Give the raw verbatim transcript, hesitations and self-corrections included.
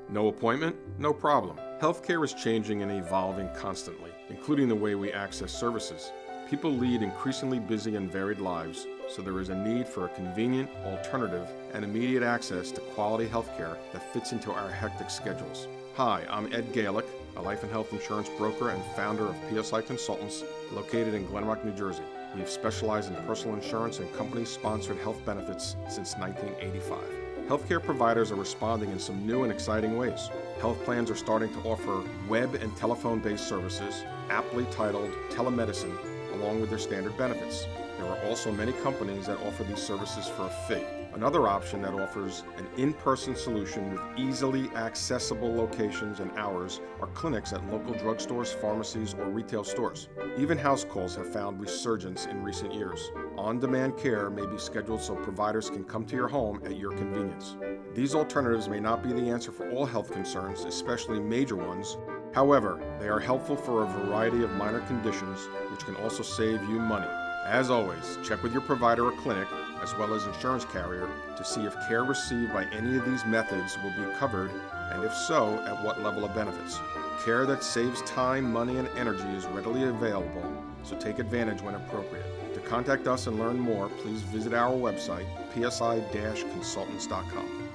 No appointment? No problem. Healthcare is changing and evolving constantly, including the way we access services. People lead increasingly busy and varied lives, so there is a need for a convenient, alternative, and immediate access to quality healthcare that fits into our hectic schedules. Hi, I'm Ed Galick, a life and health insurance broker and founder of P S I Consultants, located in Glen Rock, New Jersey. We've specialized in personal insurance and company-sponsored health benefits since nineteen eighty-five. Healthcare providers are responding in some new and exciting ways. Health plans are starting to offer web and telephone-based services, aptly titled telemedicine, along with their standard benefits. There are also many companies that offer these services for a fee. Another option that offers an in-person solution with easily accessible locations and hours are clinics at local drugstores, pharmacies, or retail stores. Even house calls have found resurgence in recent years. On-demand care may be scheduled so providers can come to your home at your convenience. These alternatives may not be the answer for all health concerns, especially major ones. However, they are helpful for a variety of minor conditions, which can also save you money. As always, check with your provider or clinic, as well as insurance carrier, to see if care received by any of these methods will be covered, and if so, at what level of benefits. Care that saves time, money, and energy is readily available, so take advantage when appropriate. To contact us and learn more, please visit our website, p s i dash consultants dot com.